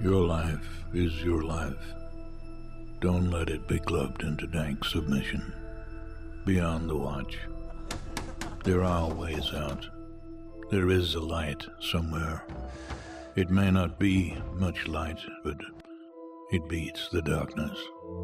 Your life is your life. Don't let it be clubbed into dank submission. Beyond the watch, there are ways out. There is a light somewhere. It may not be much light, but it beats the darkness.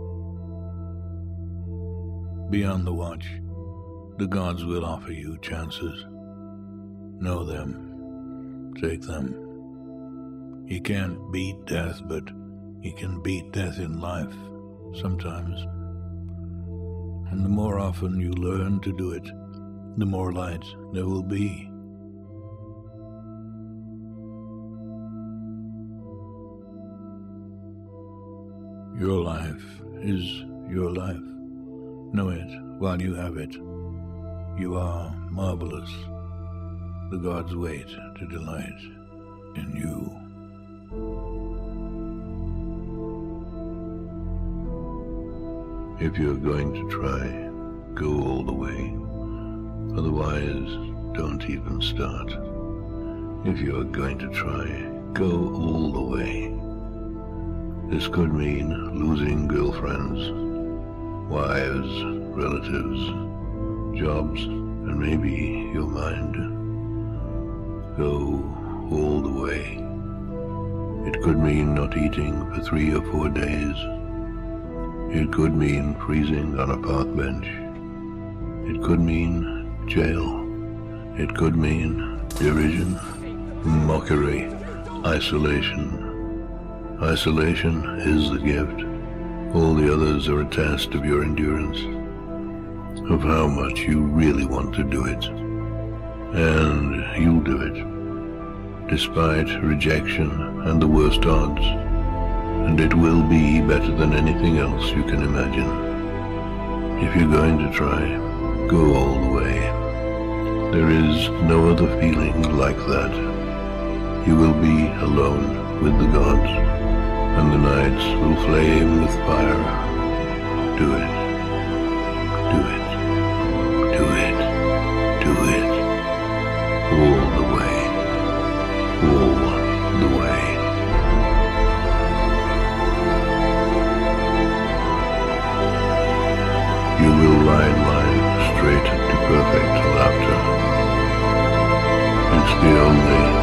Beyond the watch, the gods will offer you chances. Know them. Take them. You can't beat death, but you can beat death in life, sometimes. And the more often you learn to do it, the more light there will be. Your life is your life. Know it while you have it. You are marvelous. The gods wait to delight in you. If you're going to try, go all the way. Otherwise, don't even start. If you're going to try, go all the way. This could mean losing girlfriends, wives, relatives, jobs, and maybe your mind. Go all the way. It could mean not eating for 3 or 4 days. It could mean freezing on a park bench. It could mean jail. It could mean derision, mockery, isolation. Isolation is the gift. All the others are a test of your endurance, of how much you really want to do it. And you'll do it, despite rejection and the worst odds. And it will be better than anything else you can imagine. If you're going to try, go all the way. There is no other feeling like that. You will be alone with the gods, and the nights will flame with fire. Do it. Do it. Do it. Do it. All the way. All the way. You will ride life straight to perfect laughter. It's the only